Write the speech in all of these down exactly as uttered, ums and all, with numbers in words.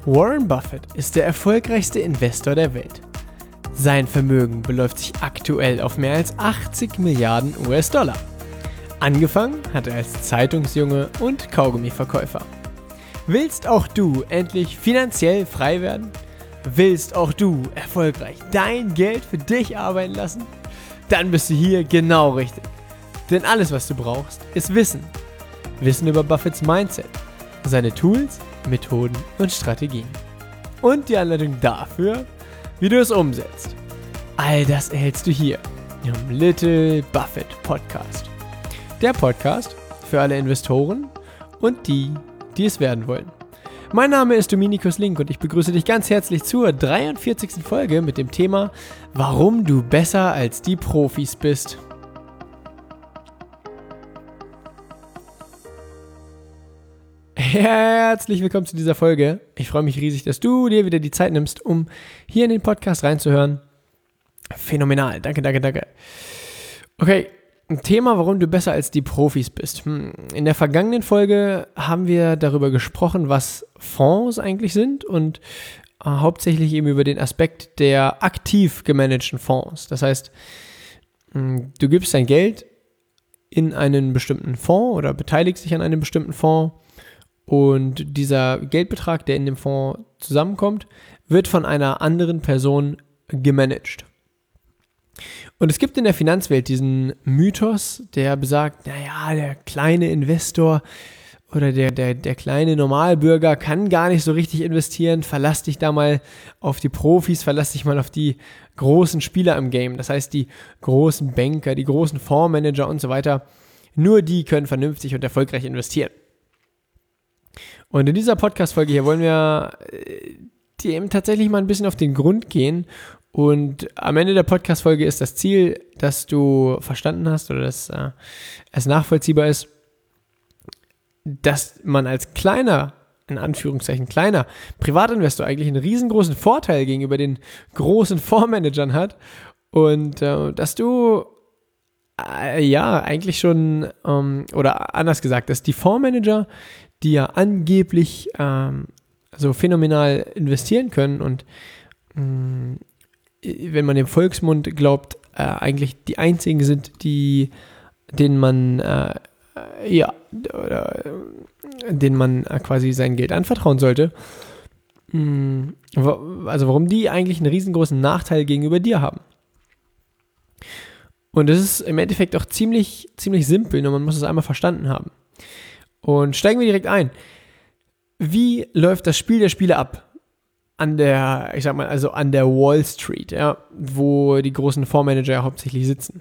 Warren Buffett ist der erfolgreichste Investor der Welt. Sein Vermögen beläuft sich aktuell auf mehr als achtzig Milliarden U S-Dollar. Angefangen hat er als Zeitungsjunge und Kaugummiverkäufer. Willst auch du endlich finanziell frei werden? Willst auch du erfolgreich dein Geld für dich arbeiten lassen? Dann bist du hier genau richtig. Denn alles, was du brauchst, ist Wissen. Wissen über Buffetts Mindset, seine Tools, Methoden und Strategien. Und die Anleitung dafür, wie du es umsetzt. All das erhältst du hier im Little Buffett Podcast. Der Podcast für alle Investoren und die, die es werden wollen. Mein Name ist Dominikus Link und ich begrüße dich ganz herzlich zur dreiundvierzigsten Folge mit dem Thema, warum du besser als die Profis bist. Herzlich willkommen zu dieser Folge. Ich freue mich riesig, dass du dir wieder die Zeit nimmst, um hier in den Podcast reinzuhören. Phänomenal. Danke, danke, danke. Okay, ein Thema, warum du besser als die Profis bist. In der vergangenen Folge haben wir darüber gesprochen, was Fonds eigentlich sind und äh, hauptsächlich eben über den Aspekt der aktiv gemanagten Fonds. Das heißt, du gibst dein Geld in einen bestimmten Fonds oder beteiligst dich an einem bestimmten Fonds. Und dieser Geldbetrag, der in dem Fonds zusammenkommt, wird von einer anderen Person gemanagt. Und es gibt in der Finanzwelt diesen Mythos, der besagt, naja, der kleine Investor oder der, der, der kleine Normalbürger kann gar nicht so richtig investieren. Verlass dich da mal auf die Profis, verlass dich mal auf die großen Spieler im Game. Das heißt, die großen Banker, die großen Fondsmanager und so weiter. Nur die können vernünftig und erfolgreich investieren. Und in dieser Podcast-Folge hier wollen wir dem tatsächlich mal ein bisschen auf den Grund gehen. Und am Ende der Podcast-Folge ist das Ziel, dass du verstanden hast oder dass äh, es nachvollziehbar ist, dass man als kleiner, in Anführungszeichen kleiner, Privatinvestor eigentlich einen riesengroßen Vorteil gegenüber den großen Fondsmanagern hat. Und äh, dass du äh, ja eigentlich schon, ähm, oder anders gesagt, dass die Fondsmanager, die ja angeblich ähm, so phänomenal investieren können und mh, wenn man dem Volksmund glaubt, äh, eigentlich die einzigen sind, die, denen man äh, ja, oder, äh, denen man äh, quasi sein Geld anvertrauen sollte. Mh, also warum die eigentlich einen riesengroßen Nachteil gegenüber dir haben. Und das ist im Endeffekt auch ziemlich, ziemlich simpel, nur man muss es einmal verstanden haben. Und steigen wir direkt ein. Wie läuft das Spiel der Spiele ab? An der, ich sag mal, also an der Wall Street, ja, wo die großen Fondsmanager ja hauptsächlich sitzen.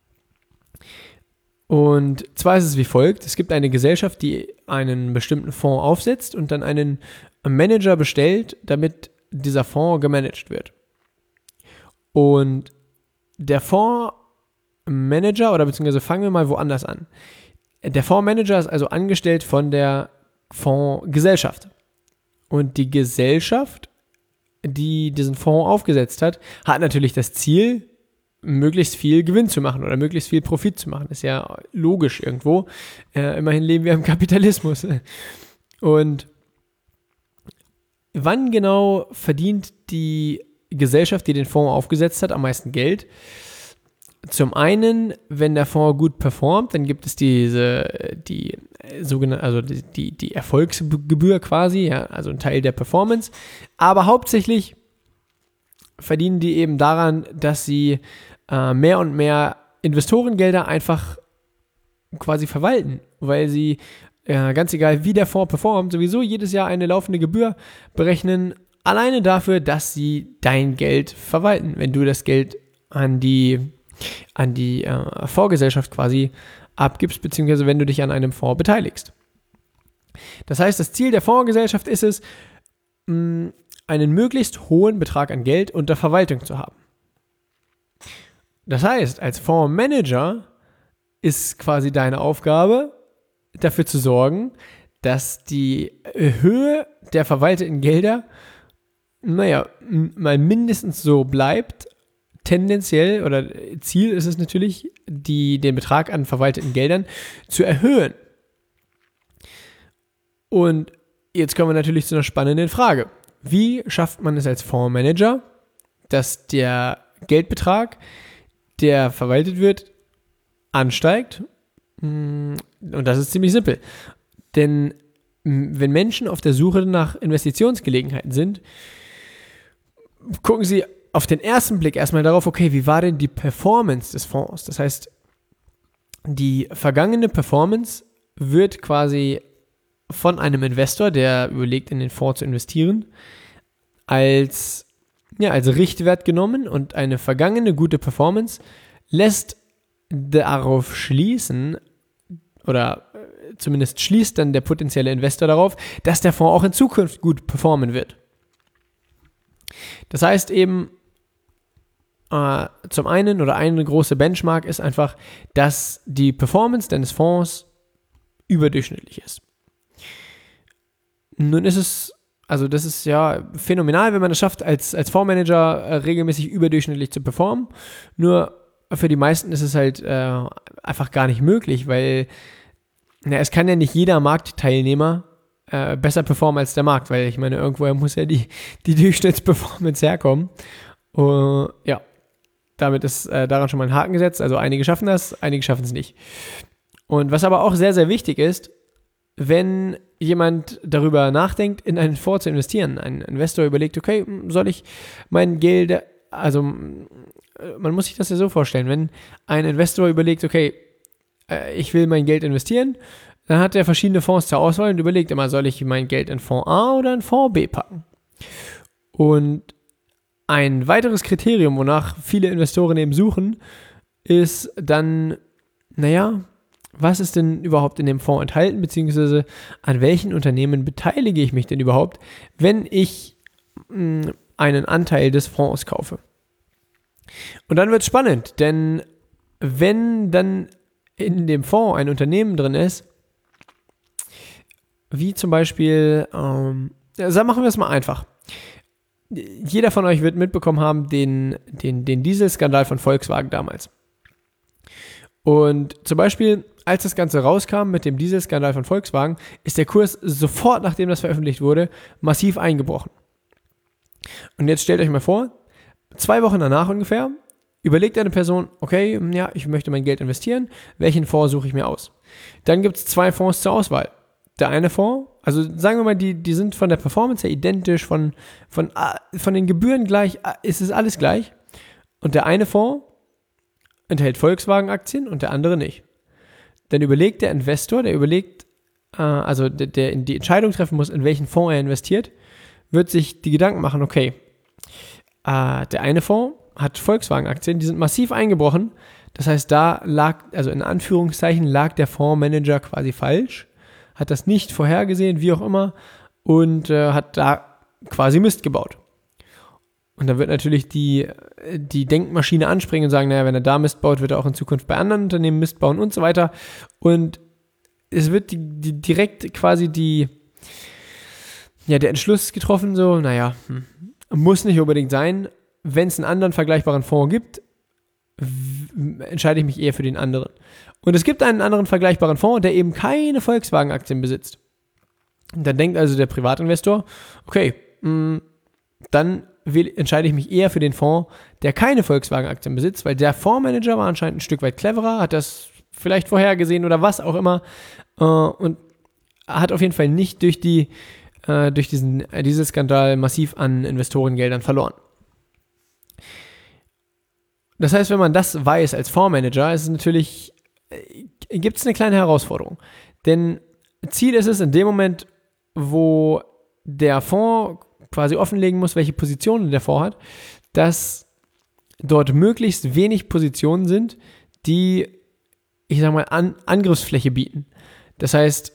Und zwar ist es wie folgt: Es gibt eine Gesellschaft, die einen bestimmten Fonds aufsetzt und dann einen Manager bestellt, damit dieser Fonds gemanagt wird. Und der Fondsmanager, oder beziehungsweise fangen wir mal woanders an. Der Fondsmanager ist also angestellt von der Fondsgesellschaft. Und die Gesellschaft, die diesen Fonds aufgesetzt hat, hat natürlich das Ziel, möglichst viel Gewinn zu machen oder möglichst viel Profit zu machen. Ist ja logisch irgendwo. Äh, immerhin leben wir im Kapitalismus. Und wann genau verdient die Gesellschaft, die den Fonds aufgesetzt hat, am meisten Geld? Zum einen, wenn der Fonds gut performt, dann gibt es diese, die sogenannte, also die, die Erfolgsgebühr quasi, ja, also ein Teil der Performance. Aber hauptsächlich verdienen die eben daran, dass sie äh, mehr und mehr Investorengelder einfach quasi verwalten, weil sie, äh, ganz egal wie der Fonds performt, sowieso jedes Jahr eine laufende Gebühr berechnen, alleine dafür, dass sie dein Geld verwalten, wenn du das Geld an die an die äh, Fondsgesellschaft quasi abgibst, beziehungsweise wenn du dich an einem Fonds beteiligst. Das heißt, das Ziel der Fondsgesellschaft ist es, mh, einen möglichst hohen Betrag an Geld unter Verwaltung zu haben. Das heißt, als Fondsmanager ist quasi deine Aufgabe, dafür zu sorgen, dass die Höhe der verwalteten Gelder, naja, mal mindestens so bleibt, tendenziell, oder Ziel ist es natürlich, die, den Betrag an verwalteten Geldern zu erhöhen. Und jetzt kommen wir natürlich zu einer spannenden Frage. wie schafft man es als Fondsmanager, dass der Geldbetrag, der verwaltet wird, ansteigt? Und das ist ziemlich simpel. Denn wenn Menschen auf der Suche nach Investitionsgelegenheiten sind, gucken sie auf den ersten Blick erstmal darauf, okay, wie war denn die Performance des Fonds? Das heißt, die vergangene Performance wird quasi von einem Investor, der überlegt, in den Fonds zu investieren, als, ja, als Richtwert genommen, und eine vergangene gute Performance lässt darauf schließen, oder zumindest schließt dann der potenzielle Investor darauf, dass der Fonds auch in Zukunft gut performen wird. Das heißt eben, äh, zum einen oder eine große Benchmark ist einfach, dass die Performance deines Fonds überdurchschnittlich ist. Nun ist es, also das ist ja phänomenal, wenn man es schafft, als, als Fondsmanager äh, regelmäßig überdurchschnittlich zu performen. Nur für die meisten ist es halt äh, einfach gar nicht möglich, weil na, es kann ja nicht jeder Marktteilnehmer äh, besser performen als der Markt, weil ich meine, irgendwoher muss ja die, die Durchschnittsperformance herkommen. Uh, ja, damit ist äh, daran schon mal ein Haken gesetzt. Also einige schaffen das, einige schaffen es nicht. Und was aber auch sehr, sehr wichtig ist, wenn jemand darüber nachdenkt, in einen Fonds zu investieren, ein Investor überlegt, okay, soll ich mein Geld, also man muss sich das ja so vorstellen, wenn ein Investor überlegt, okay, ich will mein Geld investieren, dann hat er verschiedene Fonds zur Auswahl und überlegt immer, soll ich mein Geld in Fonds A oder in Fonds B packen? Und ein weiteres Kriterium, wonach viele Investoren eben suchen, ist dann, naja, was ist denn überhaupt in dem Fonds enthalten, beziehungsweise an welchen Unternehmen beteilige ich mich denn überhaupt, wenn ich mh, einen Anteil des Fonds kaufe? Und dann wird es spannend, denn wenn dann in dem Fonds ein Unternehmen drin ist, wie zum Beispiel, ähm, ja, machen wir es mal einfach. Jeder von euch wird mitbekommen haben, den, den, den Dieselskandal von Volkswagen damals. Und zum Beispiel, als das Ganze rauskam mit dem Dieselskandal von Volkswagen, ist der Kurs sofort, nachdem das veröffentlicht wurde, massiv eingebrochen. Und jetzt stellt euch mal vor, zwei Wochen danach ungefähr, überlegt eine Person, okay, ja, ich möchte mein Geld investieren, welchen Fonds suche ich mir aus? Dann gibt es zwei Fonds zur Auswahl. Der eine Fonds, also sagen wir mal, die, die sind von der Performance her identisch, von, von, von den Gebühren gleich, ist es alles gleich. Und der eine Fonds enthält Volkswagen-Aktien und der andere nicht. Dann überlegt der Investor, der überlegt, äh, also der, der die Entscheidung treffen muss, in welchen Fonds er investiert, wird sich die Gedanken machen, okay, äh, der eine Fonds hat Volkswagen-Aktien, die sind massiv eingebrochen. Das heißt, da lag, also in Anführungszeichen, lag der Fondsmanager quasi falsch, hat das nicht vorhergesehen, wie auch immer, und äh, hat da quasi Mist gebaut. Und dann wird natürlich die, die Denkmaschine anspringen und sagen, naja, wenn er da Mist baut, wird er auch in Zukunft bei anderen Unternehmen Mist bauen und so weiter. Und es wird die, die direkt quasi die, ja, der Entschluss getroffen, so, naja, hm, muss nicht unbedingt sein. Wenn es einen anderen vergleichbaren Fonds gibt, w- entscheide ich mich eher für den anderen. Und es gibt einen anderen vergleichbaren Fonds, der eben keine Volkswagen-Aktien besitzt. Und dann denkt also der Privatinvestor, okay, mh, dann will, entscheide ich mich eher für den Fonds, der keine Volkswagen-Aktien besitzt, weil der Fondsmanager war anscheinend ein Stück weit cleverer, hat das vielleicht vorhergesehen oder was auch immer, äh, und hat auf jeden Fall nicht durch, die, äh, durch diesen, äh, diesen Skandal massiv an Investorengeldern verloren. Das heißt, wenn man das weiß als Fondsmanager, ist es natürlich, äh, gibt es eine kleine Herausforderung. Denn Ziel ist es in dem Moment, wo der Fonds quasi offenlegen muss, welche Positionen der Fonds hat, dass dort möglichst wenig Positionen sind, die, ich sag mal, An- Angriffsfläche bieten. Das heißt,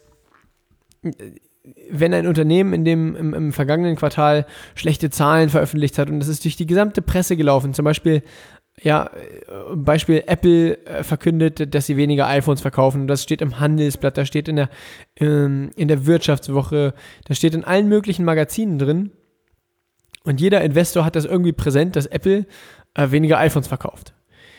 wenn ein Unternehmen in dem, im, im vergangenen Quartal schlechte Zahlen veröffentlicht hat und das ist durch die gesamte Presse gelaufen, zum Beispiel, ja, Beispiel Apple äh, verkündet, dass sie weniger iPhones verkaufen, das steht im Handelsblatt, das steht in der, ähm, in der Wirtschaftswoche, das steht in allen möglichen Magazinen drin. Und jeder Investor hat das irgendwie präsent, dass Apple äh, weniger iPhones verkauft.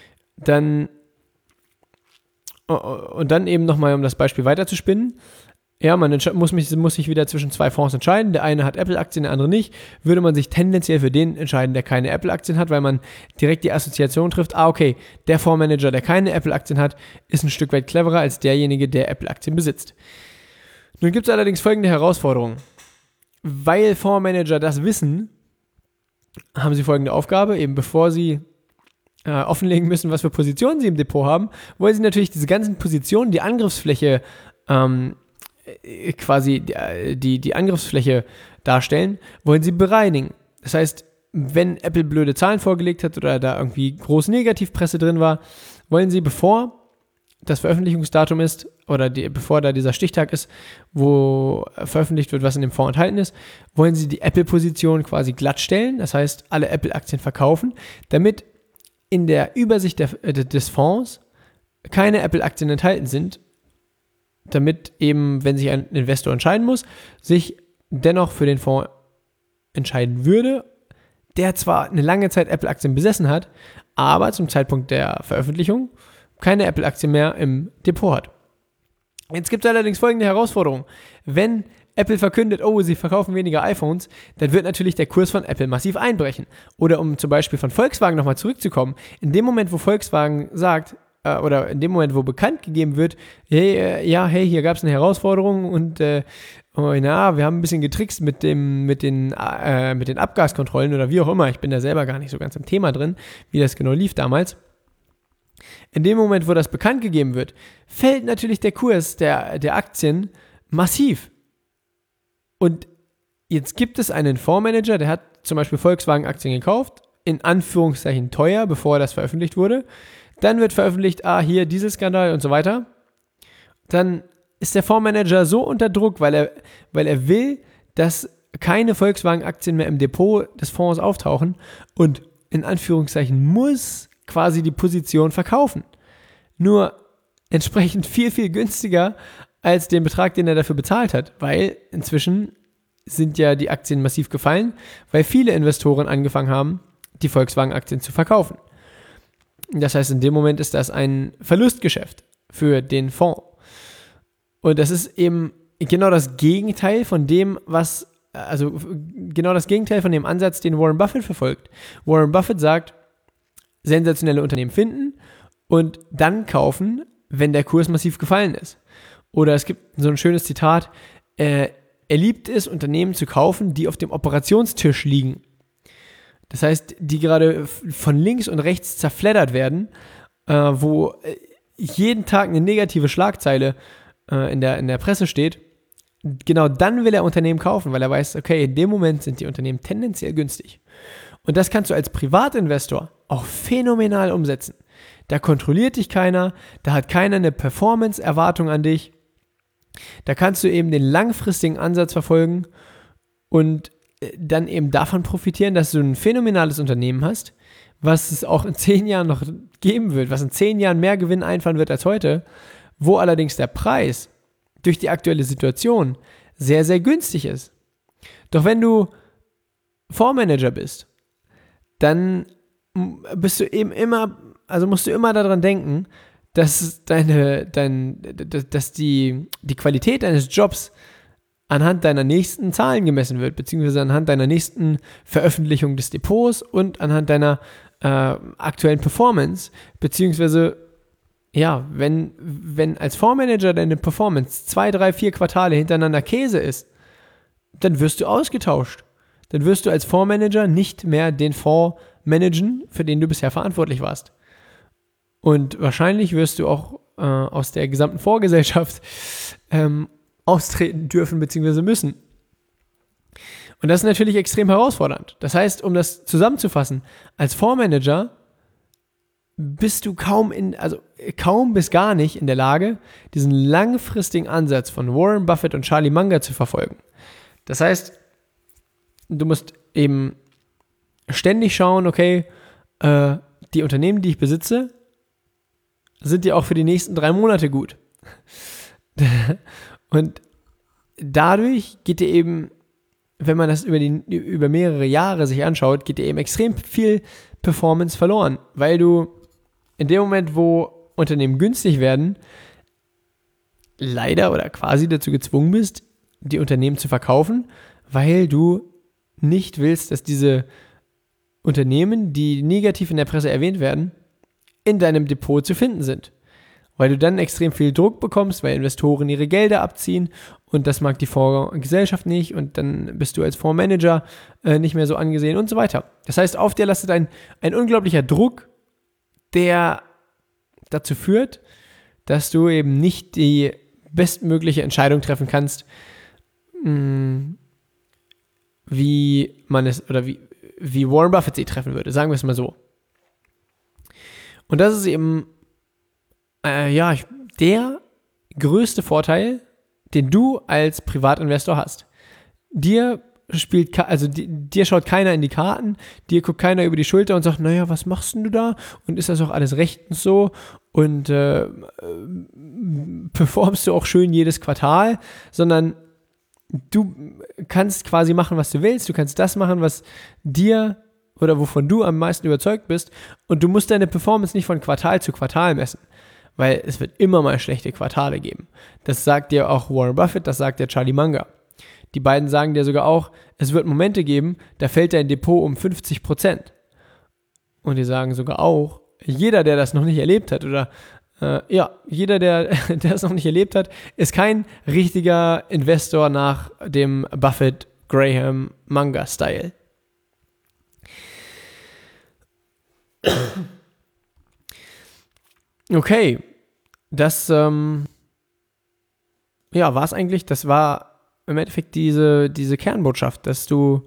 Dann, und dann eben nochmal, um das Beispiel weiterzuspinnen, ja, man entsch- muss, mich, muss sich wieder zwischen zwei Fonds entscheiden. Der eine hat Apple-Aktien, der andere nicht. Würde man sich tendenziell für den entscheiden, der keine Apple-Aktien hat, weil man direkt die Assoziation trifft, ah, okay, der Fondsmanager, der keine Apple-Aktien hat, ist ein Stück weit cleverer als derjenige, der Apple-Aktien besitzt. Nun gibt es allerdings folgende Herausforderung. Weil Fondsmanager das wissen, haben sie folgende Aufgabe, eben bevor sie äh, offenlegen müssen, was für Positionen sie im Depot haben, wollen sie natürlich diese ganzen Positionen, die Angriffsfläche ähm, quasi die, die Angriffsfläche darstellen, wollen sie bereinigen. Das heißt, wenn Apple blöde Zahlen vorgelegt hat oder da irgendwie groß Negativpresse drin war, wollen sie, bevor das Veröffentlichungsdatum ist oder die, bevor da dieser Stichtag ist, wo veröffentlicht wird, was in dem Fonds enthalten ist, wollen sie die Apple-Position quasi glatt stellen, das heißt, alle Apple-Aktien verkaufen, damit in der Übersicht der, des Fonds keine Apple-Aktien enthalten sind, damit eben, wenn sich ein Investor entscheiden muss, sich dennoch für den Fonds entscheiden würde, der zwar eine lange Zeit Apple-Aktien besessen hat, aber zum Zeitpunkt der Veröffentlichung keine Apple-Aktien mehr im Depot hat. Jetzt gibt es allerdings folgende Herausforderung. Wenn Apple verkündet, oh, sie verkaufen weniger iPhones, dann wird natürlich der Kurs von Apple massiv einbrechen. Oder um zum Beispiel von Volkswagen nochmal zurückzukommen, in dem Moment, wo Volkswagen sagt, oder in dem Moment, wo bekannt gegeben wird, hey, ja, hey, hier gab es eine Herausforderung und äh, oh, na, wir haben ein bisschen getrickst mit dem, mit den, äh, mit den Abgaskontrollen oder wie auch immer. Ich bin da selber gar nicht so ganz im Thema drin, wie das genau lief damals. In dem Moment, wo das bekannt gegeben wird, fällt natürlich der Kurs der, der Aktien massiv. Und jetzt gibt es einen Fondsmanager, der hat zum Beispiel Volkswagen-Aktien gekauft, in Anführungszeichen teuer, bevor das veröffentlicht wurde. Dann wird veröffentlicht, ah, hier Dieselskandal und so weiter. Dann ist der Fondsmanager so unter Druck, weil er, weil er will, dass keine Volkswagen-Aktien mehr im Depot des Fonds auftauchen und in Anführungszeichen muss quasi die Position verkaufen. Nur entsprechend viel, viel günstiger als den Betrag, den er dafür bezahlt hat, weil inzwischen sind ja die Aktien massiv gefallen, weil viele Investoren angefangen haben, die Volkswagen-Aktien zu verkaufen. Das heißt, in dem Moment ist das ein Verlustgeschäft für den Fonds. Und das ist eben genau das Gegenteil von dem, was, also genau das Gegenteil von dem Ansatz, den Warren Buffett verfolgt. Warren Buffett sagt, sensationelle Unternehmen finden und dann kaufen, wenn der Kurs massiv gefallen ist. Oder es gibt so ein schönes Zitat, äh, er liebt es, Unternehmen zu kaufen, die auf dem Operationstisch liegen. Das heißt, die gerade von links und rechts zerfleddert werden, äh, wo jeden Tag eine negative Schlagzeile äh, in der, in der Presse steht. Genau dann will er Unternehmen kaufen, weil er weiß, okay, in dem Moment sind die Unternehmen tendenziell günstig. Und das kannst du als Privatinvestor auch phänomenal umsetzen. Da kontrolliert dich keiner, da hat keiner eine Performance-Erwartung an dich. Da kannst du eben den langfristigen Ansatz verfolgen und dann eben davon profitieren, dass du ein phänomenales Unternehmen hast, was es auch in zehn Jahren noch geben wird, was in zehn Jahren mehr Gewinn einfahren wird als heute, wo allerdings der Preis durch die aktuelle Situation sehr, sehr günstig ist. Doch wenn du Fondsmanager bist, dann bist du eben immer, also musst du immer daran denken, dass deine, dein, dass die, die Qualität deines Jobs anhand deiner nächsten Zahlen gemessen wird, beziehungsweise anhand deiner nächsten Veröffentlichung des Depots und anhand deiner äh, aktuellen Performance, beziehungsweise ja, wenn, wenn als Fondsmanager deine Performance zwei, drei, vier Quartale hintereinander Käse ist, dann wirst du ausgetauscht. Dann wirst du als Fondsmanager nicht mehr den Fonds managen, für den du bisher verantwortlich warst. Und wahrscheinlich wirst du auch äh, aus der gesamten Fondsgesellschaft ähm, austreten dürfen bzw. müssen. Und das ist natürlich extrem herausfordernd. Das heißt, um das zusammenzufassen, als Fondsmanager bist du kaum in, also kaum bis gar nicht in der Lage, diesen langfristigen Ansatz von Warren Buffett und Charlie Munger zu verfolgen. Das heißt, du musst eben ständig schauen, okay, äh, die Unternehmen, die ich besitze, sind die auch für die nächsten drei Monate gut. Und dadurch geht dir eben, wenn man das über, die, über mehrere Jahre sich anschaut, geht dir eben extrem viel Performance verloren, weil du in dem Moment, wo Unternehmen günstig werden, leider oder quasi dazu gezwungen bist, die Unternehmen zu verkaufen, weil du nicht willst, dass diese Unternehmen, die negativ in der Presse erwähnt werden, in deinem Depot zu finden sind. Weil du dann extrem viel Druck bekommst, weil Investoren ihre Gelder abziehen und das mag die Fondsgesellschaft nicht und dann bist du als Fondsmanager äh, nicht mehr so angesehen und so weiter. Das heißt, auf dir lastet ein, ein unglaublicher Druck, der dazu führt, dass du eben nicht die bestmögliche Entscheidung treffen kannst, mh, wie man es, oder wie, wie Warren Buffett sie treffen würde, sagen wir es mal so. Und das ist eben Äh, ja, der größte Vorteil, den du als Privatinvestor hast. Dir spielt, also dir schaut keiner in die Karten, dir guckt keiner über die Schulter und sagt, naja, was machst denn du da? Und ist das auch alles rechtens so? Und äh, äh, performst du auch schön jedes Quartal? Sondern du kannst quasi machen, was du willst. Du kannst das machen, was dir oder wovon du am meisten überzeugt bist. Und du musst deine Performance nicht von Quartal zu Quartal messen. Weil es wird immer mal schlechte Quartale geben. Das sagt dir auch Warren Buffett, das sagt der Charlie Munger. Die beiden sagen dir sogar auch, es wird Momente geben, da fällt dein Depot um fünfzig Prozent. Und die sagen sogar auch, jeder, der das noch nicht erlebt hat, oder äh, ja, jeder, der, der das noch nicht erlebt hat, ist kein richtiger Investor nach dem Buffett-Graham-Munger-Style. Okay, das ähm, ja, war es eigentlich. Das war im Endeffekt diese, diese Kernbotschaft, dass du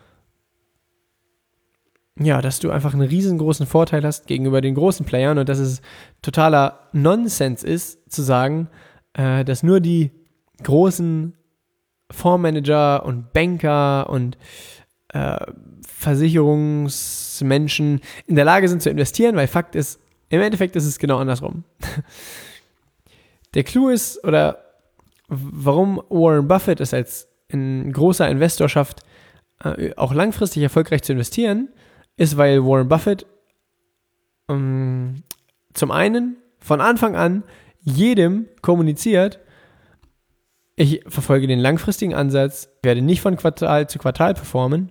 ja, dass du einfach einen riesengroßen Vorteil hast gegenüber den großen Playern und dass es totaler Nonsens ist, zu sagen, äh, dass nur die großen Fondsmanager und Banker und äh, Versicherungsmenschen in der Lage sind zu investieren, weil Fakt ist, im Endeffekt ist es genau andersrum. Der Clou ist, oder warum Warren Buffett es als ein großer Investor schafft, auch langfristig erfolgreich zu investieren, ist, weil Warren Buffett ähm, zum einen von Anfang an jedem kommuniziert, ich verfolge den langfristigen Ansatz, werde nicht von Quartal zu Quartal performen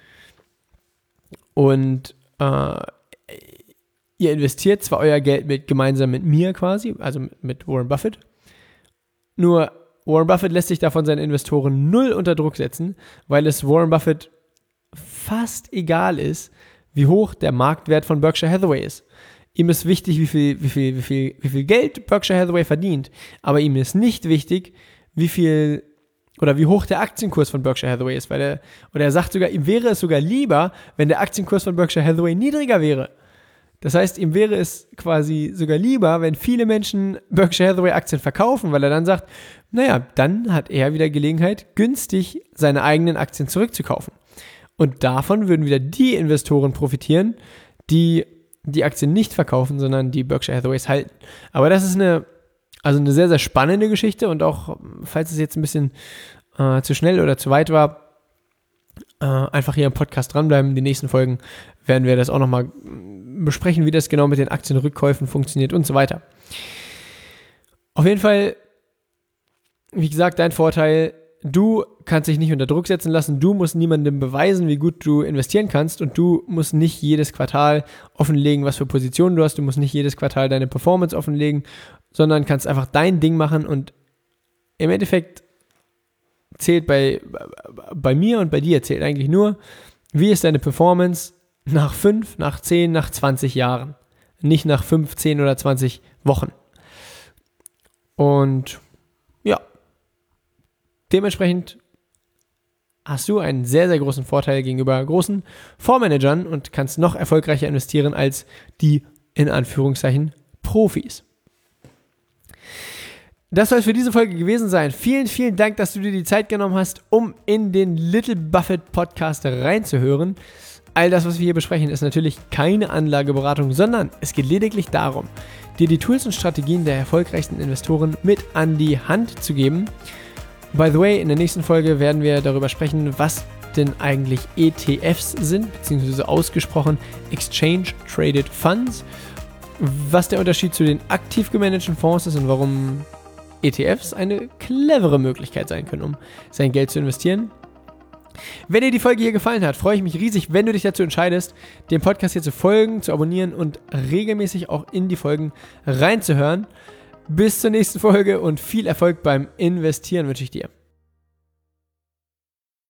und äh, ihr investiert zwar euer Geld mit, gemeinsam mit mir quasi, also mit, mit Warren Buffett, nur Warren Buffett lässt sich davon seine Investoren null unter Druck setzen, weil es Warren Buffett fast egal ist, wie hoch der Marktwert von Berkshire Hathaway ist. Ihm ist wichtig, wie viel, wie viel, wie viel, wie viel Geld Berkshire Hathaway verdient, aber ihm ist nicht wichtig, wie viel oder wie hoch der Aktienkurs von Berkshire Hathaway ist, weil er, oder er sagt sogar, ihm wäre es sogar lieber, wenn der Aktienkurs von Berkshire Hathaway niedriger wäre. Das heißt, ihm wäre es quasi sogar lieber, wenn viele Menschen Berkshire Hathaway Aktien verkaufen, weil er dann sagt, naja, dann hat er wieder Gelegenheit, günstig seine eigenen Aktien zurückzukaufen. Und davon würden wieder die Investoren profitieren, die die Aktien nicht verkaufen, sondern die Berkshire Hathaways halten. Aber das ist eine, also eine sehr, sehr spannende Geschichte und auch, falls es jetzt ein bisschen äh, zu schnell oder zu weit war, äh, einfach hier im Podcast dranbleiben. Die nächsten Folgen werden wir das auch nochmal besprechen, wie das genau mit den Aktienrückkäufen funktioniert und so weiter. Auf jeden Fall, wie gesagt, dein Vorteil, du kannst dich nicht unter Druck setzen lassen, du musst niemandem beweisen, wie gut du investieren kannst und du musst nicht jedes Quartal offenlegen, was für Positionen du hast, du musst nicht jedes Quartal deine Performance offenlegen, sondern kannst einfach dein Ding machen und im Endeffekt zählt bei, bei mir und bei dir zählt eigentlich nur, wie ist deine Performance nach fünf, nach zehn, nach zwanzig Jahren, nicht nach fünf, zehn oder zwanzig Wochen. Und ja, dementsprechend hast du einen sehr, sehr großen Vorteil gegenüber großen Fondsmanagern und kannst noch erfolgreicher investieren als die, in Anführungszeichen, Profis. Das soll es für diese Folge gewesen sein. Vielen, vielen Dank, dass du dir die Zeit genommen hast, um in den Little Buffett Podcast reinzuhören. All das, was wir hier besprechen, ist natürlich keine Anlageberatung, sondern es geht lediglich darum, dir die Tools und Strategien der erfolgreichsten Investoren mit an die Hand zu geben. By the way, in der nächsten Folge werden wir darüber sprechen, was denn eigentlich E T Fs sind, beziehungsweise ausgesprochen Exchange Traded Funds, was der Unterschied zu den aktiv gemanagten Fonds ist und warum E T Fs eine clevere Möglichkeit sein können, um sein Geld zu investieren. Wenn dir die Folge hier gefallen hat, freue ich mich riesig, wenn du dich dazu entscheidest, dem Podcast hier zu folgen, zu abonnieren und regelmäßig auch in die Folgen reinzuhören. Bis zur nächsten Folge und viel Erfolg beim Investieren wünsche ich dir.